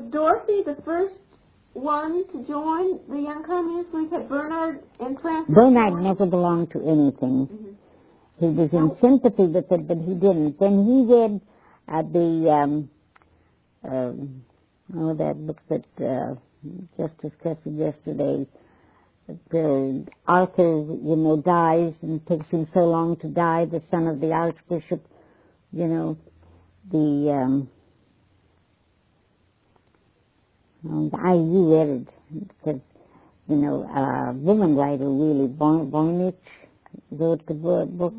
Dorothy the first one to join the Young Communist League? Had Bernard and Francis? Bernard never belonged to anything. Mm-hmm. He was in sympathy with it, but he didn't. Then he read that book that just discussed yesterday. Arthur, dies, and it takes him so long to die, the son of the Archbishop, I reread it, because, a woman writer really, Voynich, wrote the book.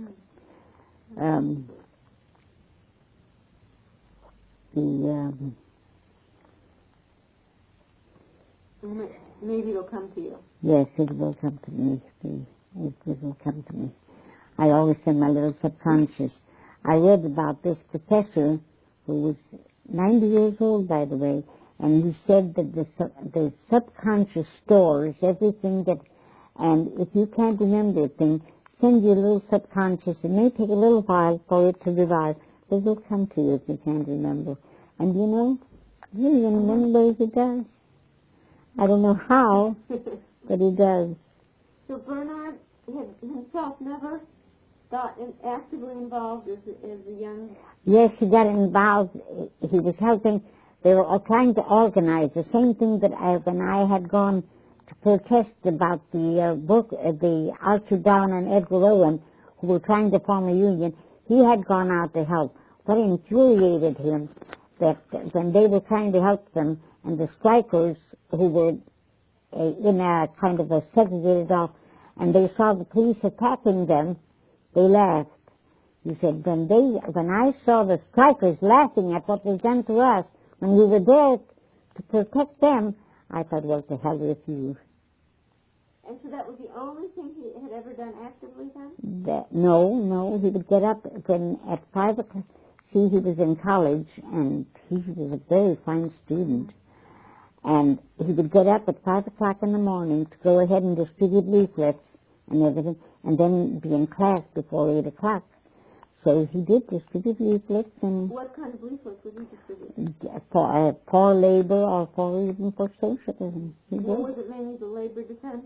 Maybe it'll come to you. Yes, it will come to me. It will come to me. I always send my little subconscious. I read about this professor who was 90 years old, by the way, and he said that the subconscious stores everything that, and if you can't remember a thing, send your little subconscious. It may take a little while for it to revive, but it will come to you if you can't remember. And really in many ways it does. I don't know how, but it does. So Bernard himself never got actively involved as a young... Yes, he got involved. He was helping. They were all trying to organize the same thing that when I had gone to protest about the book, the Archie Brown and Edgar Owen, who were trying to form a union. He had gone out to help. What infuriated him that when they were trying to help them, and the strikers who were in a kind of a segregated off, and they saw the police attacking them, they laughed. He said, when I saw the strikers laughing at what was done to us, when we were there to protect them, I thought, well, to hell with you. And so that was the only thing he had ever done actively then? No, he would get up when at 5 o'clock. See, he was in college, and he was a very fine student. And he would get up at 5 o'clock in the morning to go ahead and distribute leaflets and everything, and then be in class before 8 o'clock. So he did distribute leaflets. And what kind of leaflets would he distribute? For labor or even for socialism. Was it mainly the labor defense?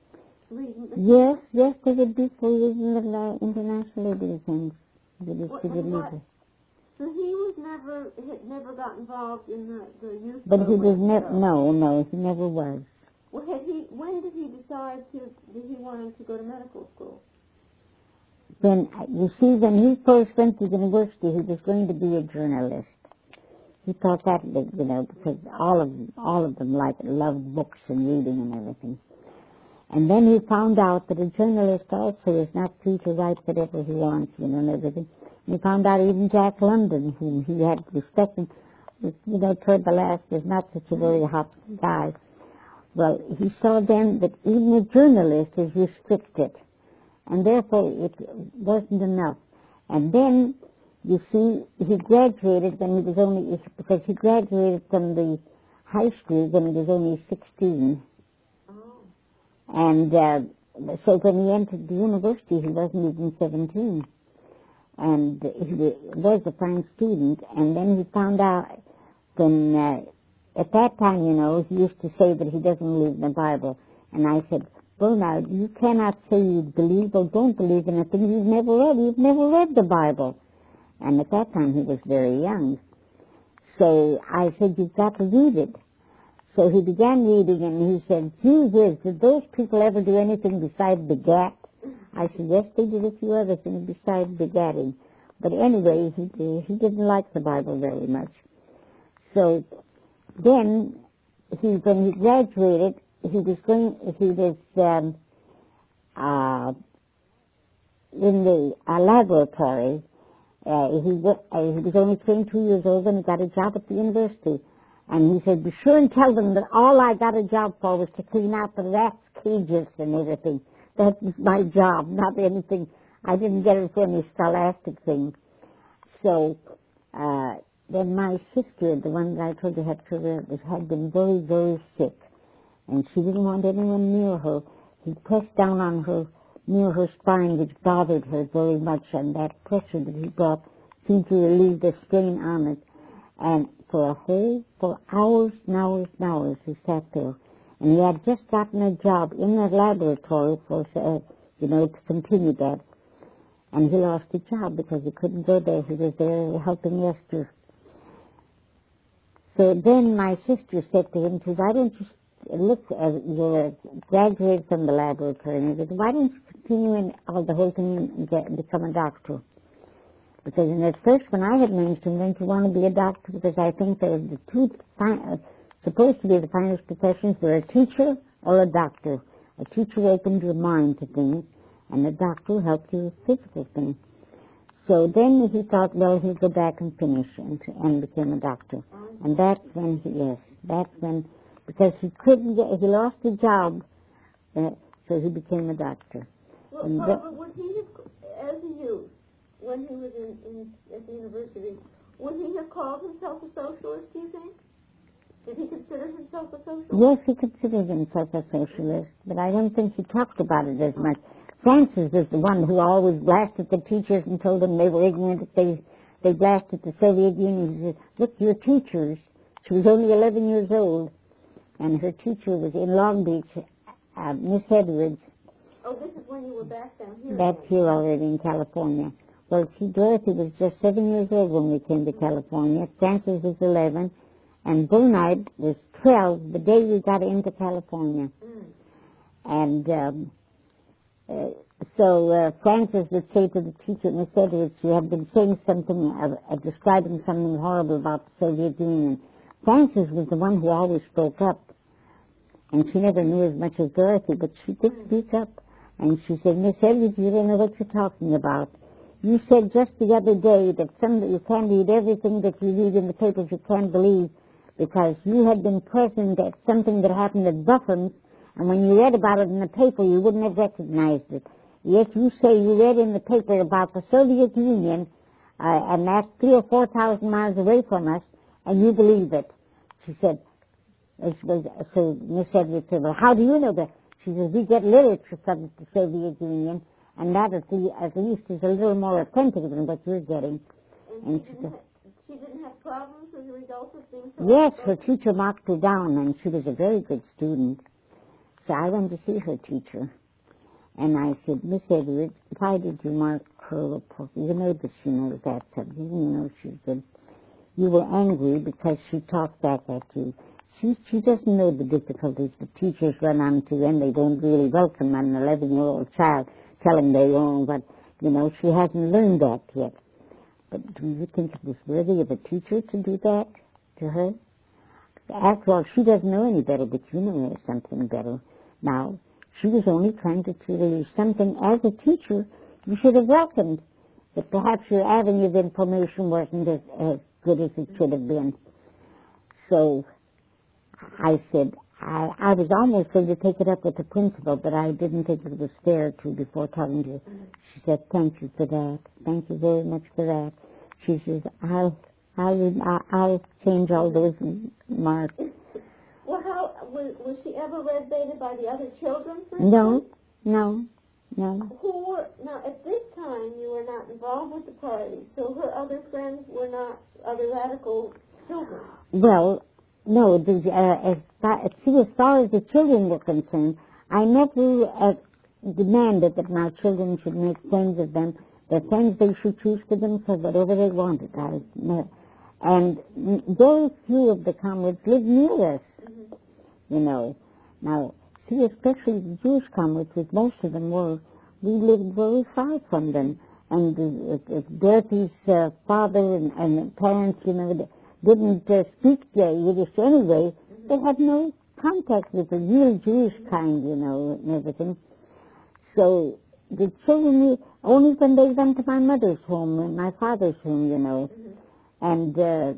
Yes, they would be for using the international labor defense. They distribute leaflets. So he had never got involved in the youth. But he was never. No, he never was. Well, when did he decide that he wanted to go to medical school? When he first went to university, he was going to be a journalist. He thought that, because all of them loved books and reading and everything. And then he found out that a journalist also is not free to write whatever he wants, and everything. And he found out even Jack London, whom he had respected, toward the last, was not such a very hot guy. Well, he saw then that even a journalist is restricted, and therefore it wasn't enough. And then, you see, he graduated when he was because he graduated from the high school when he was only 16. Oh. And so when he entered the university, he wasn't even 17. And he was a fine student, and then he found out when, at that time, he used to say that he doesn't believe in the Bible. And I said, Bernard, you cannot say you believe or don't believe in a thing you've never read. You've never read the Bible. And at that time, he was very young. So I said, you've got to read it. So he began reading, and he said, gee whiz, did those people ever do anything besides begat? I said, yes, they did a few other things besides begatting. But anyway, he didn't like the Bible very much. So then, when he graduated, he was in the laboratory. He was only 22 years old when he got a job at the university. And he said, be sure and tell them that all I got a job for was to clean out the rats' cages and everything. That was my job, not anything. I didn't get it for any scholastic thing. So then my sister, the one that I told you had been very, very sick. And she didn't want anyone near her. He pressed down on her, near her spine, which bothered her very much. And that pressure that he brought seemed to relieve the strain on it. And for hours and hours and hours. He sat there. And he had just gotten a job in the laboratory for, to continue that. And he lost his job because he couldn't go there. He was there helping Esther. So then my sister said to him, why don't you look, you're graduated from the laboratory, and he said, why don't you continue in the whole thing and become a doctor? Because at first when I had mentioned, don't you want to be a doctor? Because I think they're the two supposed to be the finest professions were a teacher or a doctor. A teacher opened your mind to things, and a doctor helped you with physical things. So then he thought, well, he'd go back and finish and became a doctor. And that's when because he lost his job, so he became a doctor. Well, Barbara, would he have, as a youth, when he was at the university, would he have called himself a socialist, do you think? Did he consider himself a socialist? Yes, he considered himself a socialist, but I don't think he talked about it as much. Francis was the one who always blasted the teachers and told them they were ignorant. They blasted the Soviet Union. He said, look, your teachers. She was only 11 years old, and her teacher was in Long Beach, Miss Edwards. Oh, this is when you were back down here. Back here already in California. Well, see, Dorothy was just 7 years old when we came to California. Francis was 11, and Bonite was 12 the day we got into California. And so Francis would say to the teacher, Miss Edwards, you have been saying something, describing something horrible about the Soviet Union. Francis was the one who always spoke up. And she never knew as much as Dorothy, but she did speak up. And she said, Miss Edwards, you don't know what you're talking about. You said just the other day that you can't read everything that you read in the papers, you can't believe, because you had been present at something that happened at Buffin's, and when you read about it in the paper, you wouldn't have recognized it. Yet you say you read in the paper about the Soviet Union, and that's 3,000 or 4,000 miles away from us, and you believe it. She said, so Miss Edwards said, well, how do you know that? She says, we get literature from the Soviet Union, and that at least is a little more authentic than what you're getting. And she didn't have problems as a result of being so... Yes, her teacher marked her down, and she was a very good student. So I went to see her teacher, and I said, Miss Edwards, why did you mark her? You know that she knows that subject. You know she's good. You were angry because she talked back at you. She doesn't know the difficulties the teachers run into, and they don't really welcome an 11-year-old child telling their own, but, she hasn't learned that yet. But do you think it was worthy of a teacher to do that to her? After all, she doesn't know any better, but you know something better. Now, she was only trying to tell you something as a teacher you should have welcomed, that perhaps your avenue of information wasn't as good as it should have been. So I said, I was almost going to take it up with the principal, but I didn't think it was fair to before telling you. She said, thank you for that. Thank you very much for that. She says, I'll change all those marks. Well, was she ever red baited by the other children? No. Now, at this time, you were not involved with the party, so her other friends were not other radical children. Well, no, as far as the children were concerned, I never demanded that my children should make friends of them. The friends they should choose for themselves, whatever they wanted. And very few of the comrades lived near us, Now, see, especially the Jewish comrades, which most of them were, we lived very far from them. And Dorothy's father and parents, didn't speak Yiddish anyway. They had no contact with the real Jewish kind, and everything. So the children, only when they went to my mother's home and my father's home, And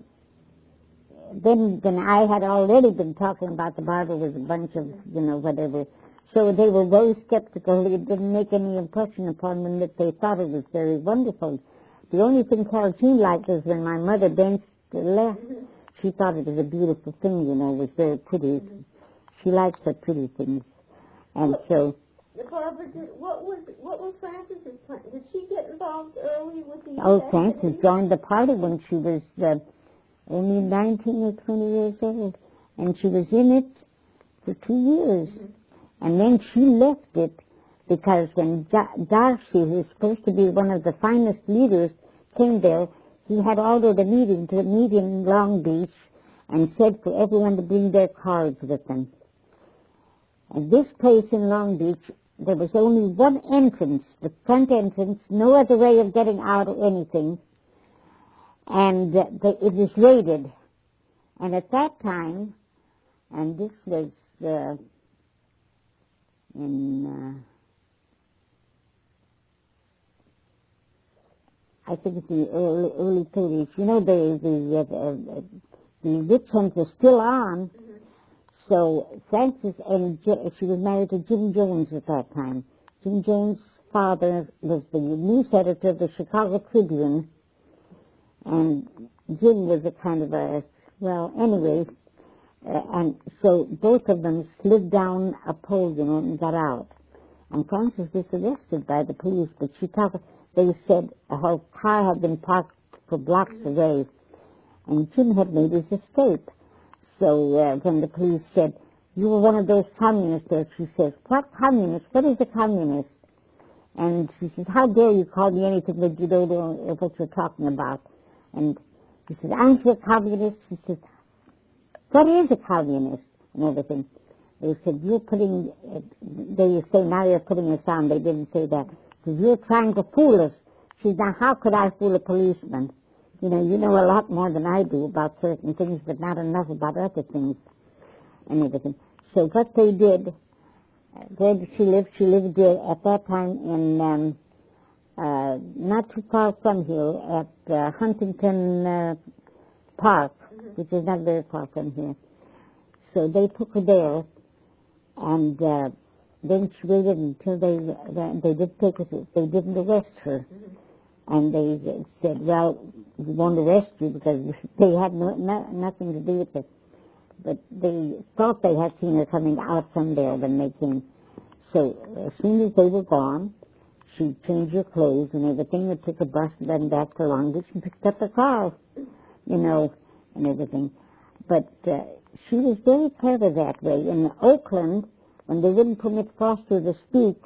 then I had already been talking about the Bible with a bunch of, whatever. So they were very skeptical. It didn't make any impression upon them that they thought it was very wonderful. The only thing Carol Jean liked was when my mother danced to the left. She thought it was a beautiful thing, it was very pretty. She likes the pretty things. And so... Barbara, what was Francis's plan? Did she get involved early with the... Oh, Frances joined the party when she was only 19 or 20 years old. And she was in it for 2 years. And then she left it because when Darcy, who was supposed to be one of the finest leaders, came there, he had ordered a meeting to meet in Long Beach and said for everyone to bring their cards with them. And this place in Long Beach, there was only one entrance, the front entrance, no other way of getting out or anything. And it was raided. And at that time, and this was I think the early 30s. You know, the witch hunt was still on. So Frances, and she was married to Jim Jones at that time. Jim Jones' father was the news editor of the Chicago Tribune, and Jim was a kind of anyway, and so both of them slid down a pole, and got out. And Frances was arrested by the police, but they said her car had been parked for blocks away, and Jim had made his escape. So when the police said, "You were one of those communists there," she says, "What communist? What is a communist?" And she says, "How dare you call me anything that you don't know what you're talking about?" And he says, "Aren't you a communist?" She says, "What is a communist?" And everything. They said, they say, "Now you're putting us on." They didn't say that. She says, "You're trying to fool us." She says, "Now how could I fool a policeman? You know a lot more than I do about certain things, but not enough about other things," and everything. So what they did, where did she live? She lived at that time in, not too far from here, at Huntington Park, which is not very far from here. So they took her there, and then she waited until they did take her. They didn't arrest her. And they said, "Well, we won't arrest you," because they had nothing to do with it. But they thought they had seen her coming out from there when they came. So as soon as they were gone, she changed her clothes and everything, and took a bus and then back to Long Beach and picked up her car, and everything. But she was very clever that way. In Oakland, when they wouldn't permit Foster to speak,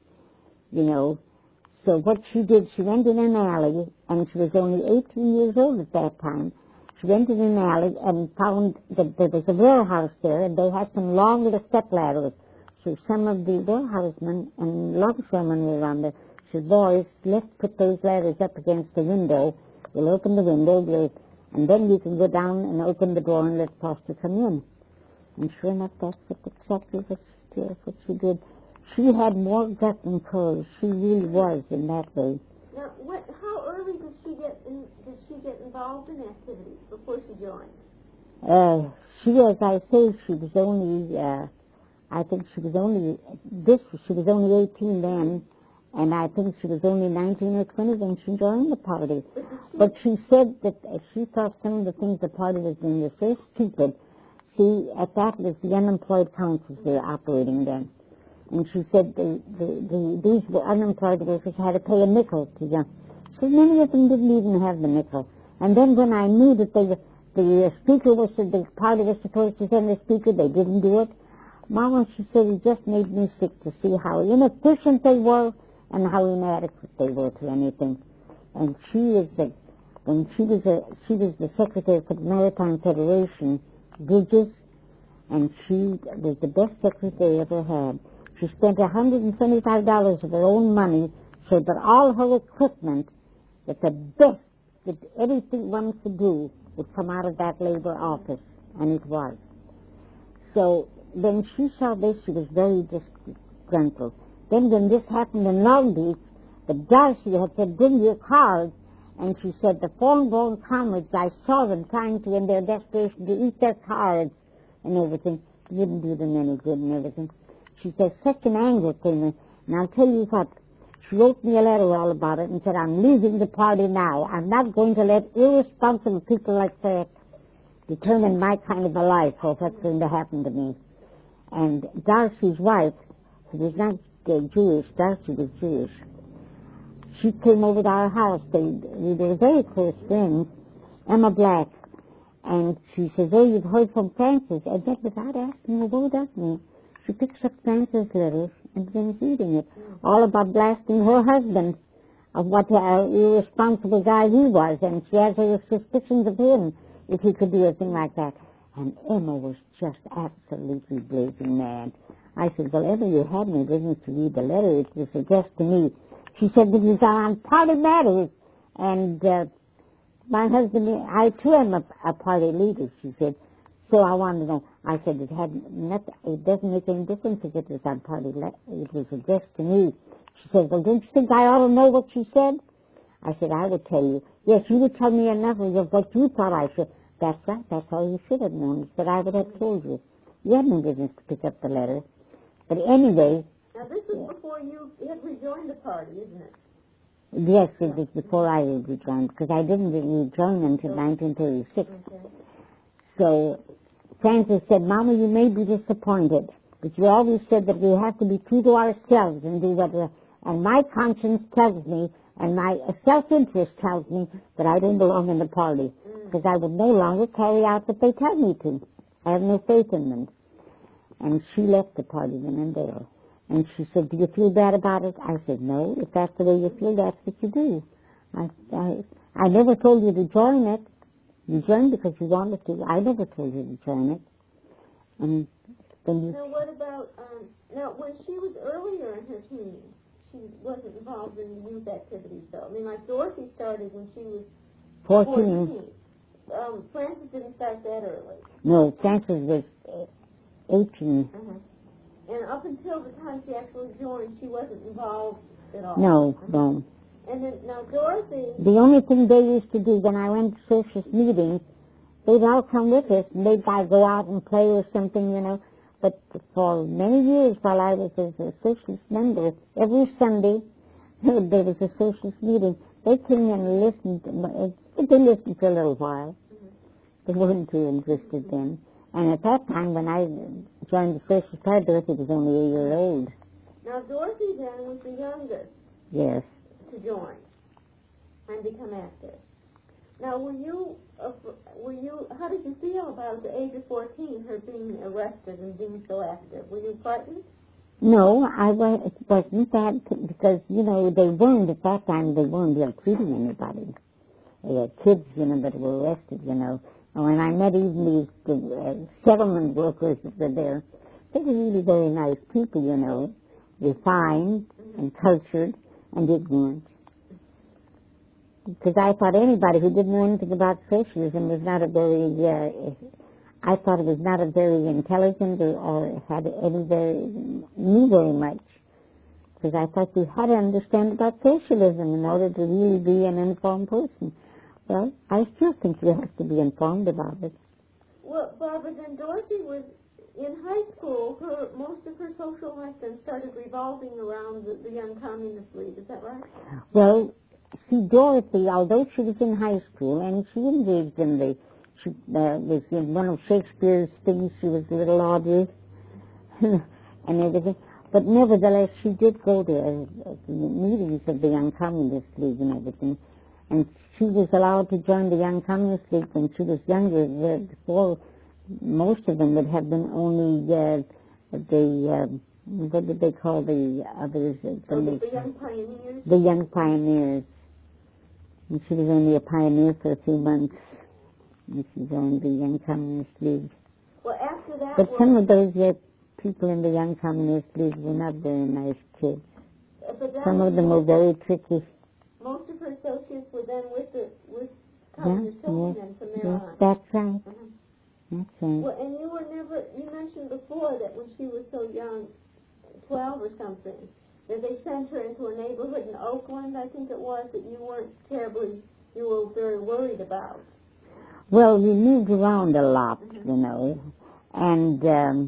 so what she did, she went in an alley, and she was only 18 years old at that time. She went in an alley and found that there was a warehouse there, and they had some long little step ladders. So some of the warehousemen and longshoremen were around there. She said, "Boys, let's put those ladders up against the window. We'll open the window, and then you can go down and open the door and let Foster come in." And sure enough, that's exactly what she did. She had more gut and courage. She really was in that way. Now, how early did she get involved in activities before she joined? She, as I say, she was only, I think she was only 18 then, and I think she was only 19 or 20 when she joined the party. But she said that she thought some of the things the party was doing were so stupid. See, at that was the unemployed councils they were operating then. And she said these were unemployed workers had to pay a nickel to them. She said many of them didn't even have the nickel. And then when I knew that the speaker the party was supposed to send a speaker, they didn't do it. Mama, she said, it just made me sick to see how inefficient they were and how inadequate they were to anything. And she was the secretary for the Maritime Federation, Bridges, and she was the best secretary I ever had. She spent $125 of her own money so that all her equipment, that the best that anything one could do, would come out of that labor office, and it was. So when she saw this, she was very disgruntled. Then when this happened in Long Beach, the Darcy had said, "Bring your cards," and she said, "The foreign-born comrades, I saw them trying to, in their desperation, to eat their cards," and everything. It wouldn't do them any good and everything. She says, such an anger came in. And I'll tell you what, she wrote me a letter all about it and said, "I'm leaving the party now. I'm not going to let irresponsible people like that determine my kind of a life or what's going to happen to me." And Darcy's wife, who was not Jewish, Darcy was Jewish, she came over to our house. We were very close friends, Emma Black. And she says, oh, you've heard from Frances. And then without asking a word of me, she picks up Frances' letters and begins reading it. All about blasting her husband, of what an irresponsible guy he was. And she has her suspicions of him, if he could do a thing like that. And Emma was just absolutely blazing mad. I said, well, Emma, you had no business to read the letter. It was addressed to me. She said it was on party matters. And my husband, I too am a party leader, she said. So I wanted to know. I said, it doesn't make any difference if it was on party it was addressed to me. She said, well, don't you think I ought to know what she said? I said, I would tell you. Yes, you would tell me enough of what you thought I should. That's right, that's all you should have known. But I would have told you. You had no business to pick up the letter. But anyway... Now, this was before you had rejoined the party, isn't it? Yes, it was before I had rejoined, because I didn't rejoin until 1936. Okay. So Frances said, Mama, you may be disappointed, but you always said that we have to be true to ourselves and do what... and my conscience tells me, and my self-interest tells me that I don't belong in the party, because I would no longer carry out what they tell me to. I have no faith in them. And she left the party then and there. And she said, do you feel bad about it? I said, no, if that's the way you feel, that's what you do. I never told you to join it. You joined because you wanted to. I never told you to join it. And then you... Now, what about, now, when she was earlier in her teens, she wasn't involved in the youth activities, though. I mean, like Dorothy started when she was 14. Frances didn't start that early. No, Frances was 18. Uh-huh. And up until the time she actually joined, she wasn't involved at all. No, no. And then, now Dorothy... The only thing they used to do when I went to socialist meetings, they'd all come with us, and they'd go out and play or something, you know. But for many years while I was a socialist member, every Sunday there was a socialist meeting. They came and listened. They listened for a little while. They weren't too interested then. And at that time, when I joined the Socialist Party, Dorothy was only 8 years old. Now, Dorothy then was the youngest. Yes. To join and become active. Now, were you, how did you feel about, at the age of 14, her being arrested and being so active? Were you frightened? No, it wasn't that, because, you know, they weren't, at that time, they weren't treating anybody. They had kids, you know, that were arrested, you know. And when I met even these settlement workers that were there, they were really very nice people, you know, refined and cultured and ignorant. Because I thought anybody who didn't know anything about socialism was not a very, I thought it was not a very intelligent or had knew very much. Because I thought you had to understand about socialism in order to really be an informed person. Well, I still think you have to be informed about it. Well, Barbara, then Dorothy was in high school. Most of her social life then started revolving around the Young Communist League. Is that right? Well, see, Dorothy, although she was in high school and she engaged in she was in one of Shakespeare's things. She was a little Audrey and everything. But nevertheless, she did go to the meetings of the Young Communist League and everything. And she was allowed to join the Young Communist League when she was younger. Before, most of them would have been only what did they call the others? The Young Pioneers? The Young Pioneers. And she was only a pioneer for a few months. And she joined the Young Communist League. Well, after that... But some of those people in the Young Communist League were not very nice kids. Some of them were very tricky. Most of her associates were then with communist children from there on. That's right. That's right. Well, and you mentioned before that when she was so young, 12 or something, that they sent her into a neighborhood in Oakland, I think it was, that you were very worried about. Well, we moved around a lot, you know, and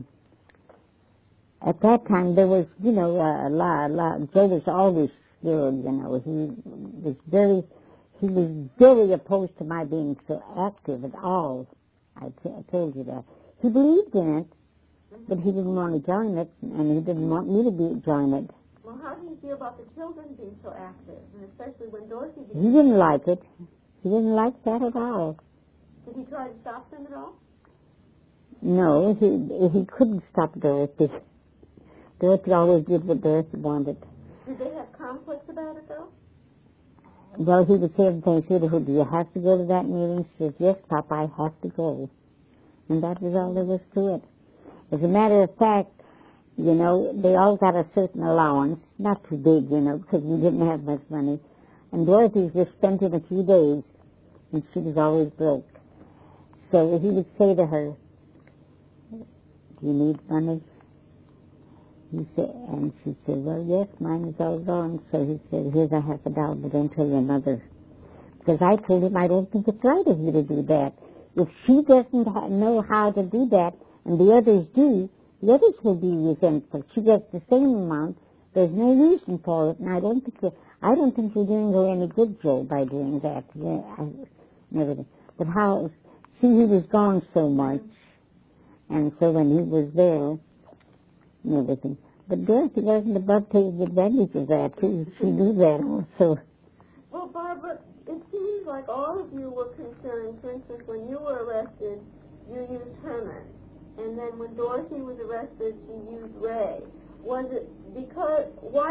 at that time there was, you know, a lot. Joe was always scared, you know. He was very opposed to my being so active at all. I told you that. He believed in it, but he didn't want to join it, and he didn't want me to join it. Well, how do you feel about the children being so active, and especially when Dorothy became... He didn't like it. He didn't like that at all. Did he try to stop them at all? No, he couldn't stop Dorothy. Dorothy always did what Dorothy wanted. Did they have conflicts about it, though? Well, he would say everything. He said, do you have to go to that meeting? She said, yes, Papa, I have to go. And that was all there was to it. As a matter of fact, you know, they all got a certain allowance, not too big, you know, because we didn't have much money. And Dorothy's just spent in a few days, and she was always broke. So he would say to her, do you need money? He said, and she said, well, yes, mine is all gone. So he said, here's a $50, but don't tell your mother. Because I told him I don't think it's right of you to do that. If she doesn't know how to do that, and the others do, the others will be resentful. She gets the same amount. There's no reason for it, and I don't think you're doing her any good, Joe, by doing that. Yeah, but how? See, he was gone so much, and so when he was there, and everything. But Dorothy wasn't above taking advantage of that too. She knew that also. Well, Barbara, it seems like all of you were concerned. For instance, when you were arrested, you used Herman. And then when Dorothy was arrested, she used Ray. Was it because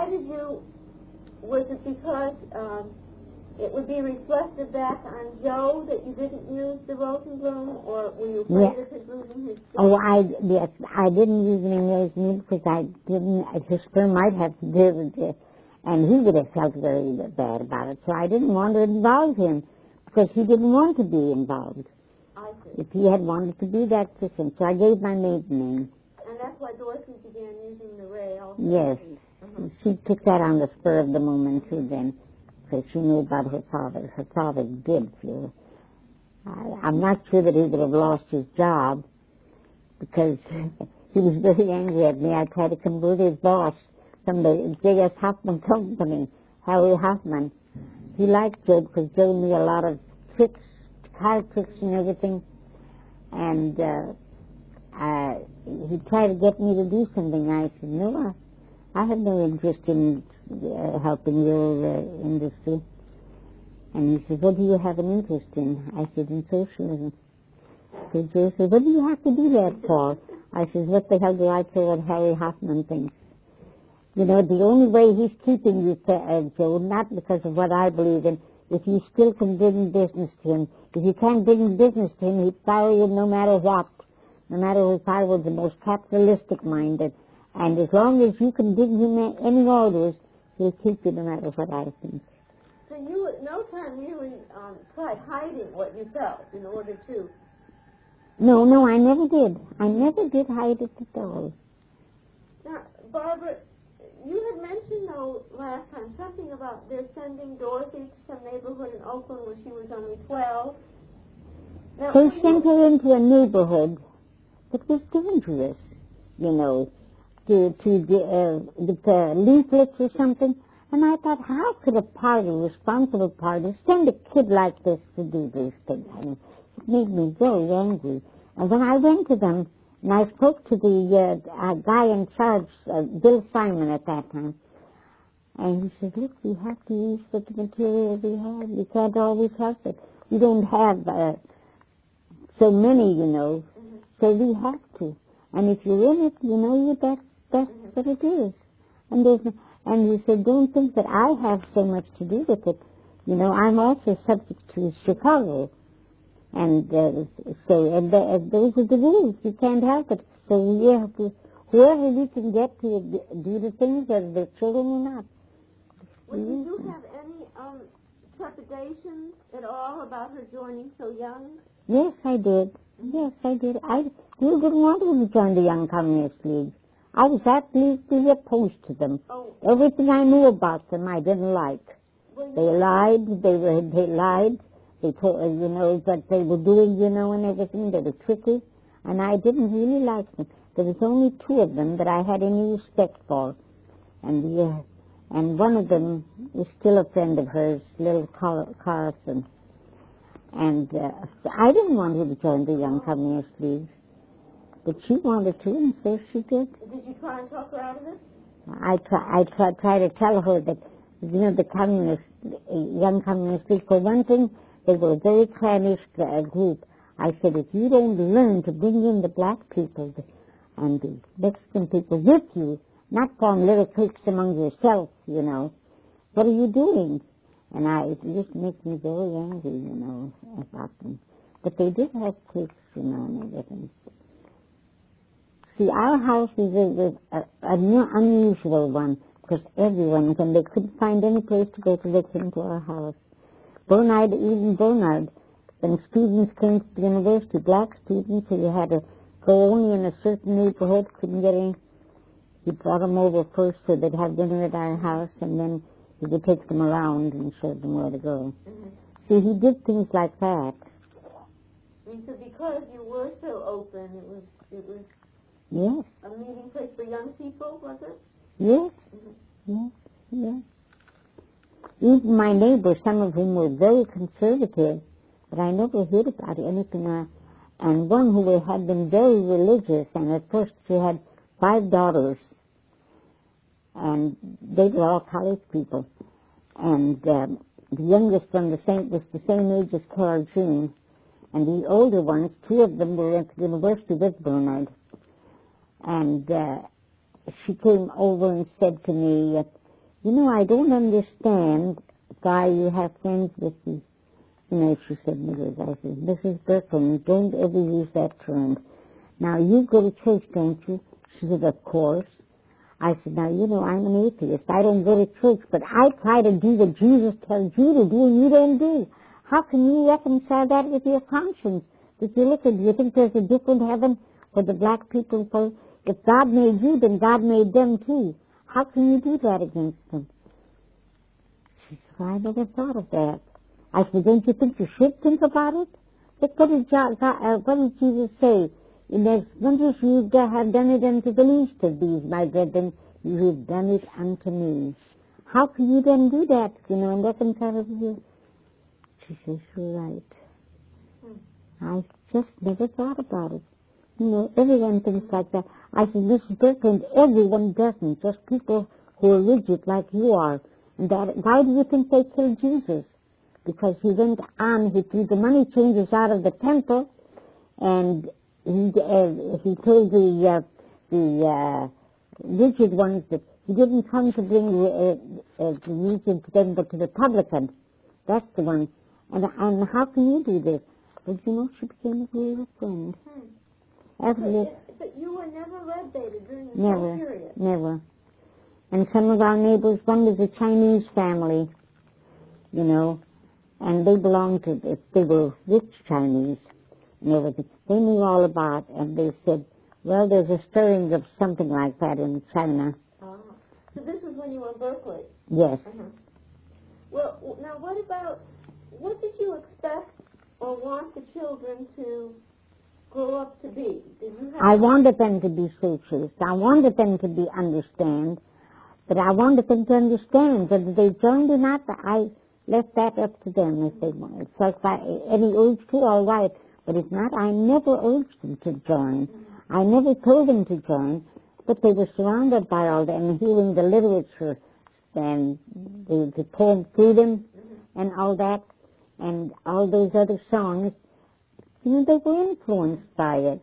it would be reflected back on Joe that you didn't use the Rosenblum, or were you afraid of his losing his sperm? Yes, I didn't use any Rosenblum because his sperm might have to do with it, and he would have felt very bad about it. So I didn't want to involve him because he didn't want to be involved. I see. If he had wanted to be that person, so I gave my maiden name. And that's why Dorothy began using the Ray also. Yes, she took that on the spur of the moment too then. Because she knew about her father. Her father did feel. I'm not sure that he would have lost his job because he was very angry at me. I tried to convert his boss from the J.S. Hoffman Company, Harry Hoffman. He liked Joe because Joe knew a lot of tricks, card tricks and everything. And he tried to get me to do something. I said, no, I have no interest in helping your industry. And he said, what do you have an interest in? I said, in socialism. So Joe said, what do you have to do that for? I said, what the hell do I care what Harry Hoffman thinks? You know, the only way he's keeping you, Joe, not because of what I believe in, if you still can bring business to him. If you can't bring business to him, he'd fire you no matter what. No matter if I was the most capitalistic-minded. And as long as you can bring him any orders, he'll keep you no matter what I think. So you at no time really tried hiding what you felt in order to... No, I never did. I never did hide it at all. Now, Barbara, you had mentioned, though, last time, something about their sending Dorothy to some neighborhood in Oakland where she was only 12. Now, they sent her into a neighborhood that was dangerous, you know, to the leaflets or something. And I thought, how could a party, responsible party, send a kid like this to do these things? I mean, it made me very angry. And when I went to them, and I spoke to the guy in charge, Bill Simon at that time, and he said, look, we have to use the material we have. We can't always help it. We don't have so many, you know, so we have to. And if you're in it, you know, that's what it is. And he said, don't think that I have so much to do with it. You know, I'm also subject to Chicago. And those are the rules. You can't help it. So we have to, whoever we can get to do the things, whether they're children or not. Well, did you have any trepidation at all about her joining so young? Yes, I did. Yes, I did. You didn't want her to join the Young Communist League. I was absolutely opposed to them. Oh. Everything I knew about them I didn't like. Well, they lied. They lied. They told, you know, but they were doing, you know, and everything. They were tricky, and I didn't really like them. There was only 2 of them that I had any respect for, and one of them is still a friend of hers, little Carlson. And I didn't want her to join the Young Communist League, but she wanted to, and so she did. Did you try and talk her out of it? I try to tell her that, you know, the Young Communist League, for one thing, they were a very clannish group. I said, if you don't learn to bring in the black people and the Mexican people with you, not form little cliques among yourselves, you know, what are you doing? And it just makes me very angry, you know, about them. But they did have cliques, you know, and everything. See, our house is an unusual one, because everyone, when they couldn't find any place to go to, they came to our house. Bernard, when students came to the university, black students, so you had to go only in a certain neighborhood, couldn't get in. He brought them over first so they'd have dinner at our house, and then he would take them around and show them where to go. Mm-hmm. See, he did things like that. So because you were so open, it was yes. A meeting place for young people, was it? Yes. Mm-hmm. Yes. Even my neighbors, some of whom were very conservative, but I never heard about anything. And one who had been very religious, and at first she had 5 daughters, and they were all college people. And the youngest one was the same age as Carol Jean, and the older ones, 2 of them were at the university with Bernard. And she came over and said to me, you know, I don't understand why you have friends with the, you know, she said, niggers. I said, Mrs. Berkman, don't ever use that term. Now, you go to church, don't you? She said, of course. I said, now, you know, I'm an atheist. I don't go to church, but I try to do what Jesus tells you to do, and you don't do. How can you reconcile that with your conscience? If you look at, do you think there's a different heaven for the black people? If God made you, then God made them too. How can you do that against them? She said, well, I never thought of that. I said, don't you think you should think about it? Look, what did Jesus say? As much as you have done it unto the least of these, my brethren, you have done it unto me. How can you then do that, you know, and reconcile with you? She says, you're right. I just never thought about it. You know, everyone thinks like that. I said, Mrs. Berkland, everyone doesn't, just people who are rigid like you are. And why do you think they killed Jesus? Because he went on, he threw the money changers out of the temple, and he told the rigid ones that he didn't come to bring the rigid to them, but to the publican. That's the one. And how can you do this? But you know, she became a real friend. But you were never red-baited during the whole period? Never. And some of our neighbors, one was a Chinese family, you know, and they belonged to, they were rich Chinese and everything. They knew all about, and they said, well, there's a stirring of something like that in China. So this was when you were in Berkeley? Yes. Well, now what did you expect or want the children to grow up to be? I wanted them to be socialist. I wanted them to understand, but I wanted them to understand whether they joined or not. I left that up to them if they wanted. So if any urge to, all right. But if not, I never urged them to join. I never told them to join, but they were surrounded by all that and hearing the literature and the poem Freedom and all that and all those other songs. You know, they were influenced by it.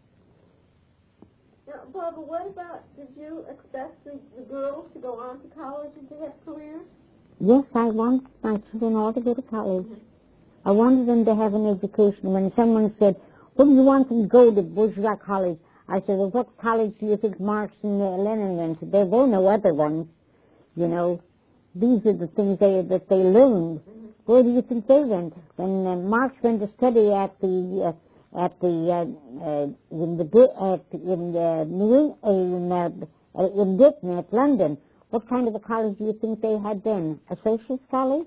Now, Barbara, what about, did you expect the girls to go on to college and to have careers? Yes, I want my children all to go to college. I wanted them to have an education. When someone said, what do you want them to go to bourgeois college? I said, well, what college do you think Marx and Lenin went to? There were no other ones, you know. These are the things that they learned. Where do you think they went? When Marx went to study in Britain, at London, what kind of a college do you think they had then? A socialist college?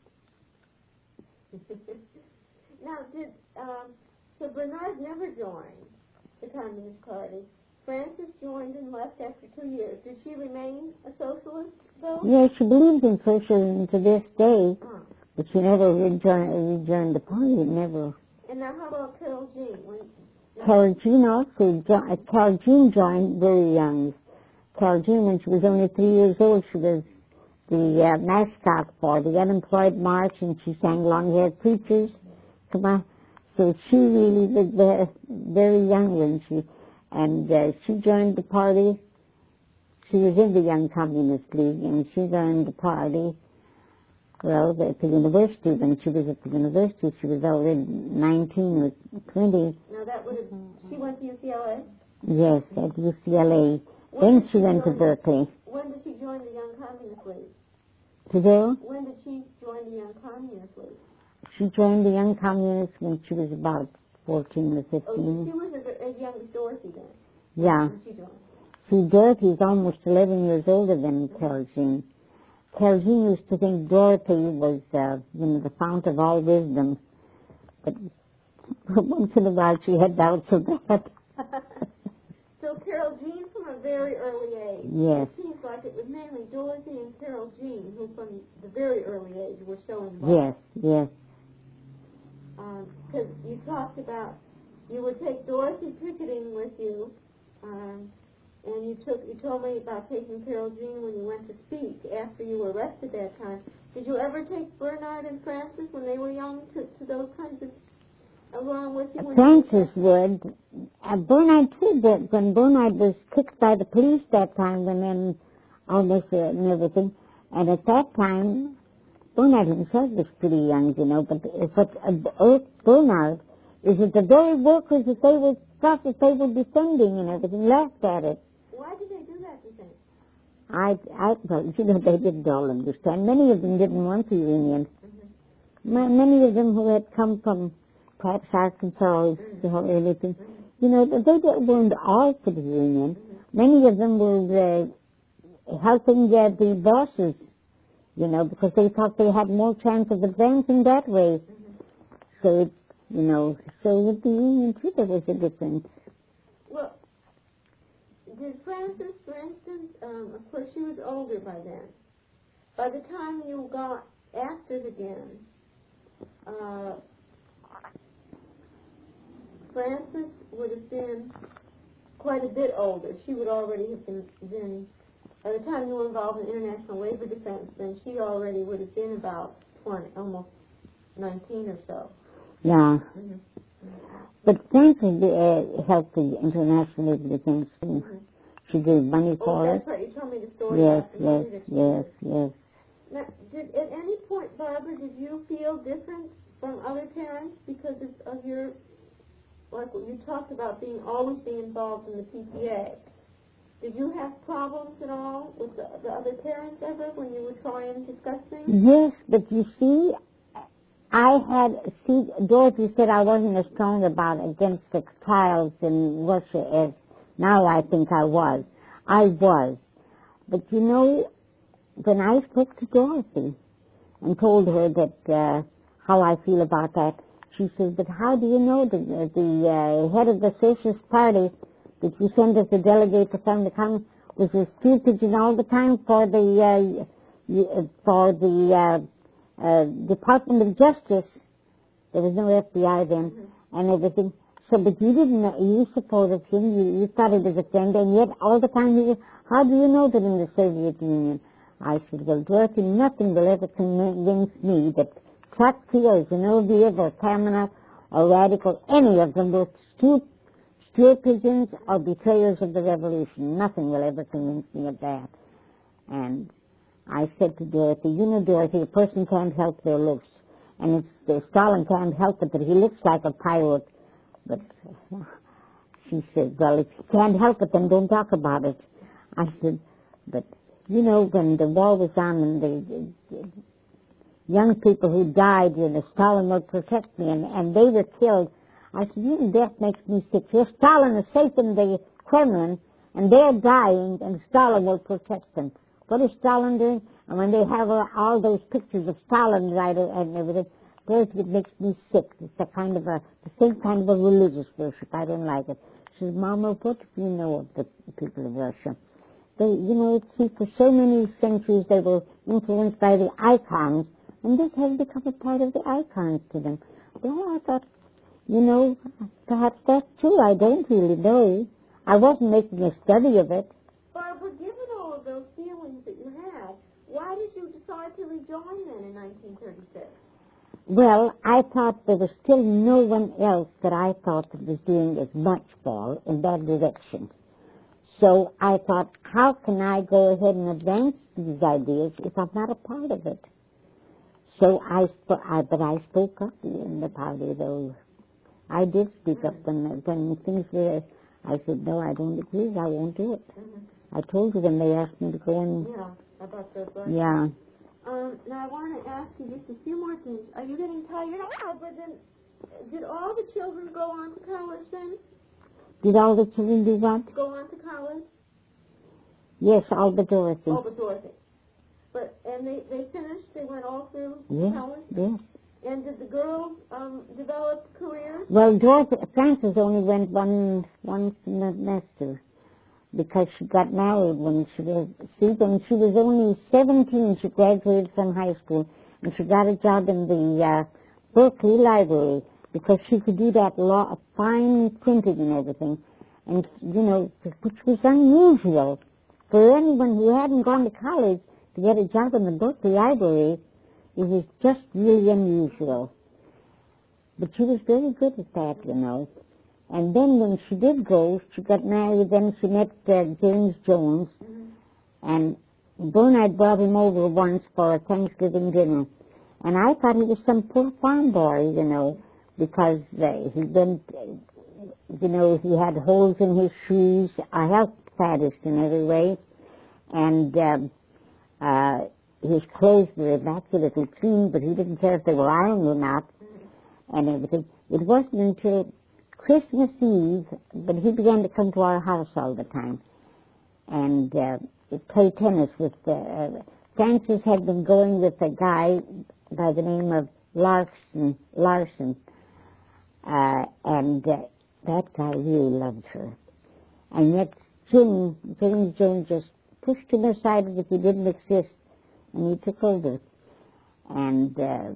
Now, so Bernard never joined the Communist Party. Frances joined and left after 2 years. Did she remain a socialist, though? Yes, she believes in socialism to this day, but she never rejoined the party, never. And now how about Carol Jean? Carol Jean joined very young. Carol Jean, when she was only 3 years old, she was the mascot for the Unemployed March, and she sang Long-Haired Preachers. Come on. So she really was very young when she joined the party. She was in the Young Communist League, and she joined the party. Well, at the university, when she was at the university, she was already 19 or 20. Now that would have, she went to UCLA? Yes, at UCLA. Then she went to Berkeley. When did she join the Young Communist League? Today? When did she join the Young Communist League? She joined the Young Communists when she was about 14 or 15. Oh, she was as young as Dorothy then? Yeah. When she joined. See, Dorothy's almost 11 years older than Carol Jean. Carol Jean used to think Dorothy was, the fount of all wisdom. But once in a while she had doubts of that. So Carol Jean from a very early age. Yes. It seems like it was mainly Dorothy and Carol Jean who from the very early age were so involved. Yes, yes. Because you talked about, you would take Dorothy picketing with you, and you told me about taking Carol Jean when you went to speak after you were arrested that time. Did you ever take Bernard and Frances when they were young to those kinds of, along with you? Frances would. Bernard too, but when Bernard was kicked by the police that time, when then almost and everything, and at that time, Bernard himself was pretty young, but Bernard is that the very workers that they were thought that they were defending and everything laughed at it. Why did they do that, do you think? Well, they didn't all understand. Many of them didn't want the union. Mm-hmm. Many of them who had come from perhaps Arkansas or anything, they weren't all for the union. Mm-hmm. Many of them were helping the bosses, because they thought they had more chance of advancing that way. Mm-hmm. So with the union too, there was a difference. Well, did Frances, for instance, of course she was older by then. By the time you got active again, Frances would have been quite a bit older. She would already have been by the time you were involved in international labor defense, then she already would have been about 20, almost 19 or so. Yeah. Mm-hmm. But Frances helped the international labor defense. Mm-hmm. She gave money for it. Oh, that's right. You told me the story. Yes, yes. Now, at any point, Barbara, did you feel different from other parents because of your, like what you talked about, always being involved in the PTA? Did you have problems at all with the other parents ever when you were trying to discuss things? Yes, but you see, Dorothy said I wasn't as strong against the trials in Russia as now I think I was. I was. But when I spoke to Dorothy and told her that how I feel about that, she said, but how do you know the head of the Socialist Party that you sent as a delegate to the Congress was a stew pigeon all the time for the Department of Justice. There was no FBI then, and everything. So, but you didn't know, you supported him, you thought he was a friend, and yet all the time he said, how do you know that in the Soviet Union? I said, well, Dorothy, nothing will ever convince me that Trotsky or Zinoviev or Kamenev or Radical, any of them were stew pigeons or betrayers of the revolution. Nothing will ever convince me of that. And I said to Dorothy, Dorothy, a person can't help their looks. And Stalin can't help it that he looks like a pirate. But she said, well, if you can't help it, then don't talk about it. I said, but, when the war was on and the young people who died, Stalin would protect me, and they were killed. I said, death makes me sick. Here, Stalin is safe in the Kremlin, and they're dying, and Stalin will protect them. What is Stalin doing? And when they have all those pictures of Stalin and everything, it makes me sick. It's the same kind of a religious worship. I don't like it. She says, Mama, what do you know of the people of Russia? They, for so many centuries they were influenced by the icons, and this has become a part of the icons to them. Well, I thought, perhaps that's true. I don't really know. I wasn't making a study of it. Barbara, given all of those feelings that you had, why did you decide to rejoin then in 1936? Well, I thought there was still no one else that I thought that was doing as much for in that direction. So I thought, how can I go ahead and advance these ideas if I'm not a part of it? So but I spoke up in the party, though. I did speak up when things were, I said, no, I don't agree, I won't do it. Mm-hmm. I told you when they asked me to go in. Yeah, about the bus. Yeah. Now I want to ask you just a few more things. Are you getting tired now? But then, did all the children go on to college then? Did all the children do what? Go on to college? Yes, all but Dorothy. All but Dorothy. And they finished? They went all through college? Yes. And did the girls develop careers? Well, Frances only went one semester because she got married when she was only 17. She graduated from high school and she got a job in the Berkeley Library because she could do that fine printing and everything, and which was unusual for anyone who hadn't gone to college to get a job in the Berkeley Library. It was just really unusual. But she was very good at that, And then when she did go, she got married, then she met James Jones, and Bernard brought him over once for a Thanksgiving dinner. And I thought he was some poor farm boy, because he went, he had holes in his shoes, a health faddist in every way, and his clothes were immaculately clean, but he didn't care if they were ironed or not, and everything. It wasn't until Christmas Eve that he began to come to our house all the time and play tennis with Frances had been going with a guy by the name of Larson, and that guy really loved her. And yet James Jones just pushed him aside as if he didn't exist, and he took over. And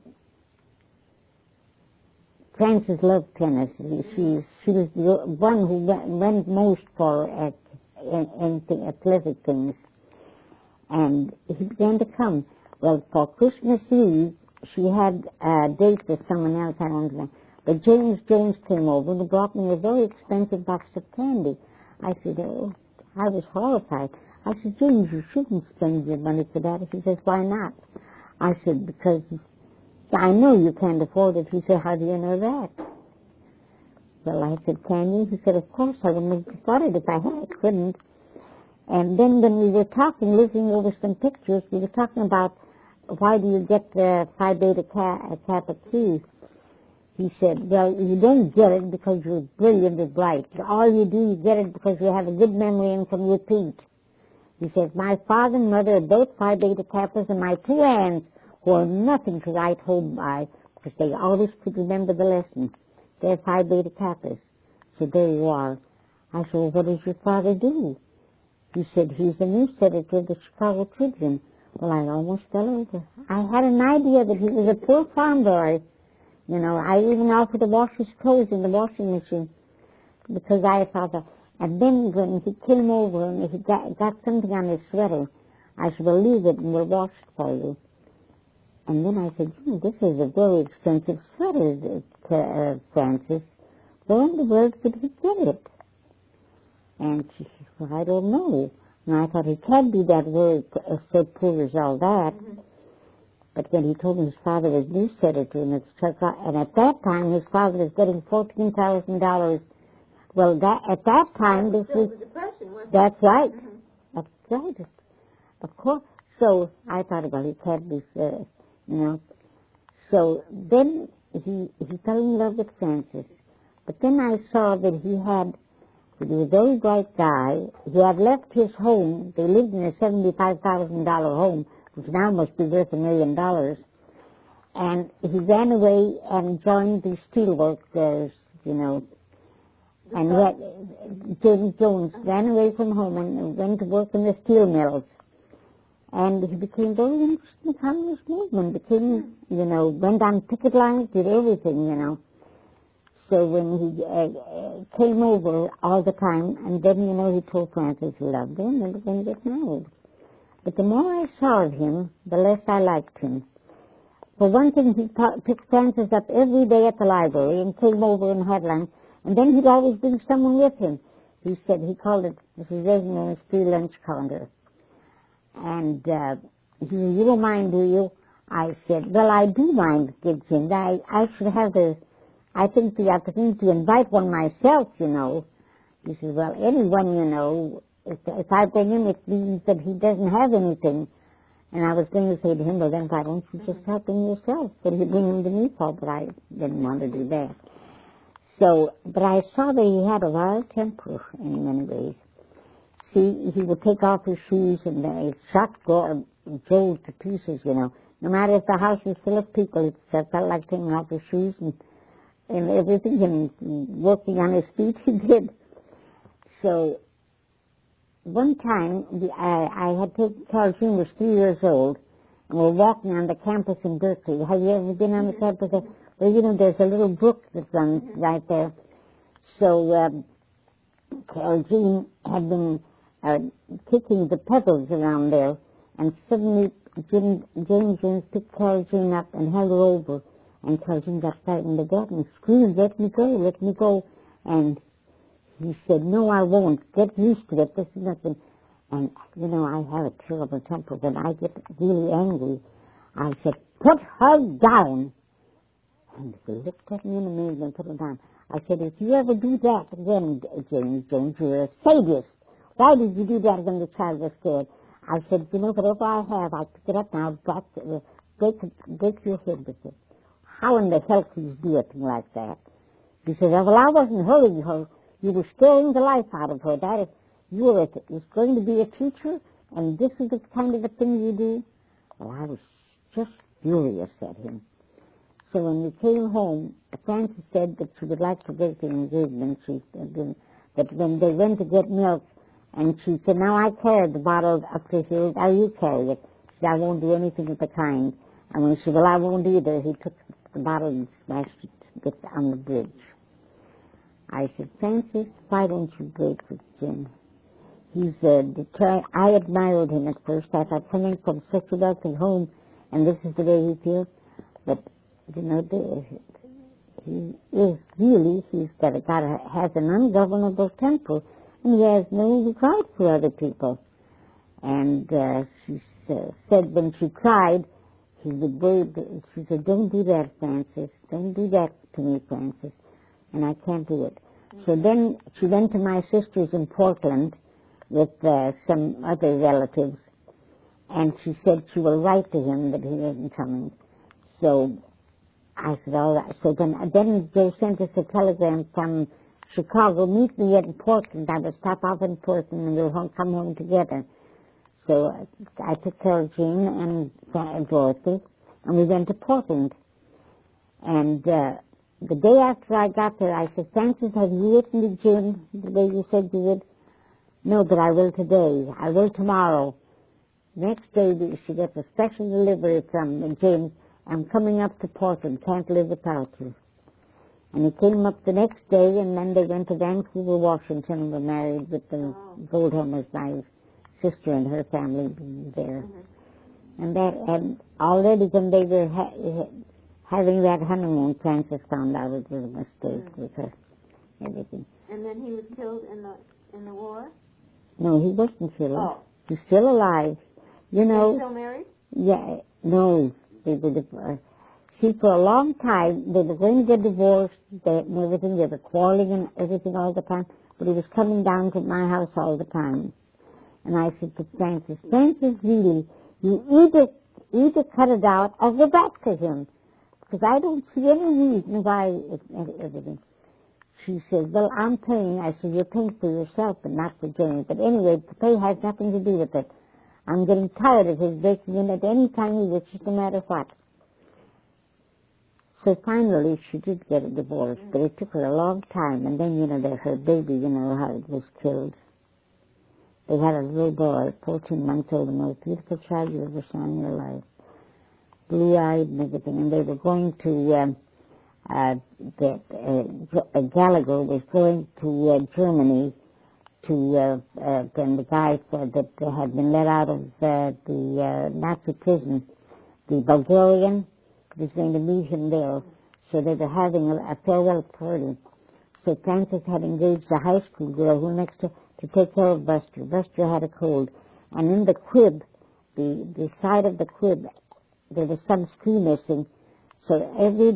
Frances loved tennis. She was the one who went most for athletic things. And he began to come. Well, for Christmas Eve, she had a date with someone else, I don't know. But James Jones came over and brought me a very expensive box of candy. I said, oh, I was horrified. I said, James, you shouldn't spend your money for that. He says, why not? I said, because I know you can't afford it. He said, how do you know that? Well, I said, can you? He said, of course, I wouldn't have thought it if I couldn't. And then when we were talking, looking over some pictures, we were talking about why do you get the Phi Beta Kappa T? He said, well, you don't get it because you're brilliant or bright. All you do, you get it because you have a good memory and can repeat. He said, my father and mother are both Phi Beta Kappas, and my two aunts, who are nothing to write home by, because they always could remember the lesson, they're Phi Beta Kappas. So there you are. I said, well, what does your father do? He said, he's a news editor of the Chicago Tribune. Well, I almost fell over. I had an idea that he was a poor farm boy. I even offered to wash his clothes in the washing machine because I thought that. And then when he came over and he got something on his sweater, I said, well, leave it and we'll wash it for you. And then I said, this is a very expensive sweater, Frances. Where in the world could he get it? And she said, well, I don't know. And I thought, he can't be that very so poor as all that. Mm-hmm. But when he told me his father was news editor, and at that time his father was getting $14,000. Well, at that time this was the Depression, wasn't it? That's right. Mm-hmm. That's right. Of course. So I thought, well, he can't be, So then he fell in love with Frances. But then I saw that he was a very bright guy. He had left his home. They lived in a $75,000 home, which now must be worth $1 million. And he ran away and joined the steelworkers, And James Jones ran away from home and went to work in the steel mills. And he became very interested in the communist movement, went on picket lines, did everything, So when he came over all the time, and then, he told Frances he loved her, and they were going to get married. But the more I saw of him, the less I liked him. For one thing, he picked Francis up every day at the library and came over and had lunch, and then he'd always bring someone with him. He said he called it Mrs. Reznow's free lunch counter. And he said, "You don't mind, do you?" I said, "Well, I do mind, Gibson. I should have I think the opportunity to invite one myself, you know." He said, "Well, anyone, you know, if I bring him, it means that he doesn't have anything." And I was going to say to him, "Well, then why don't you just help him yourself? But you bring him to me for," but I didn't want to do that. So, but I saw that he had a wild temper in many ways. See, he would take off his shoes and he shot Joel to pieces, you know. No matter if the house was full of people, it felt like taking off his shoes and everything, and working on his feet he did. So, one time, I had taken Carl Jr. was 3 years old, and we're walking on the campus in Berkeley. Have you ever been on the campus? Well, you know, there's a little brook that runs right there. So, Carl Jr. had been kicking the pebbles around there, and suddenly James Jones picked Carl Jr. up and held her over, and Carl Jr. got frightened to death and screamed, "Let me go, let me go." And he said, "No, I won't. Get used to it. This is nothing." And, you know, I have a terrible temper. When I get really angry, I said, "Put her down." And he looked at me in amazement and put her down. I said, "If you ever do that again, James Jones, you're a sadist. Why did you do that when the child was scared?" I said, "You know, whatever I have, I'll pick it up now, break your head with it." How in the hell could you do a thing like that? He said, "Well, I wasn't hurting her. You were scaring the life out of her. That is, you were going to be a teacher, and this is the kind of a thing you do?" Well, I was just furious at him. So when we came home, Frances said that she would like to break the engagement. But when they went to get milk, and she said, "Now I carried the bottle up the hill. Now you carry it." She said, "I won't do anything of the kind." And when she said, "Well, I won't either," he took the bottle and smashed it on the bridge. I said, "Frances, why don't you break with Jim? He's determined." I admired him at first. I thought, coming from such a wealthy home, and this is the way he feels. But, you know, he is really, has an ungovernable temper, and he has no regard for other people. And she said when she cried, he would wave. She said, "Don't do that, Frances. Don't do that to me, Frances." And I can't do it. So then she went to my sister's in Portland with some other relatives, and she said she will write to him that he isn't coming. So I said, "All right." So then Joe sent us a telegram from Chicago, "Meet me at Portland. I will stop off in Portland and we'll come home together." So I took Carol Jean and Dorothy, and we went to Portland. And the day after I got there, I said, "Frances, have you written to Jim the way you said you would?" "No, but I will today. I will tomorrow." Next day, she gets a special delivery from James. "I'm coming up to Portland. Can't live without you." And he came up the next day, and then they went to Vancouver, Washington, and were married with the Goldhammer's, my sister and her family being there. And already when they were having that honeymoon, Frances found out it was a mistake with her, everything. And then he was killed in the war? No, he wasn't killed. Oh. He's still alive. You know. Still married? Yeah, no. They were see, for a long time, they were going to get divorced and everything. They were quarreling and everything all the time. But he was coming down to my house all the time. And I said to Frances, really, you either cut it out or go back to him. Because I don't see any reason why everything. She said, "Well, I'm paying." I said, "You're paying for yourself and not for Jane. But anyway, the pay has nothing to do with it. I'm getting tired of his breaking in at any time he wishes, no matter what." So finally, she did get a divorce, but it took her a long time. And then, her baby, how it was killed. They had a little boy, 14 months old, the most beautiful child you ever saw in your life. Blue-eyed and everything. And they were going to, Gallagher was going to Germany to, when the guy said that had been let out of the Nazi prison, the Bulgarian, he was going to meet him there. So they were having a farewell party. So Francis had engaged a high school girl who next to take care of Buster. Buster had a cold. And in the crib, the side of the crib, there was some screw missing. So every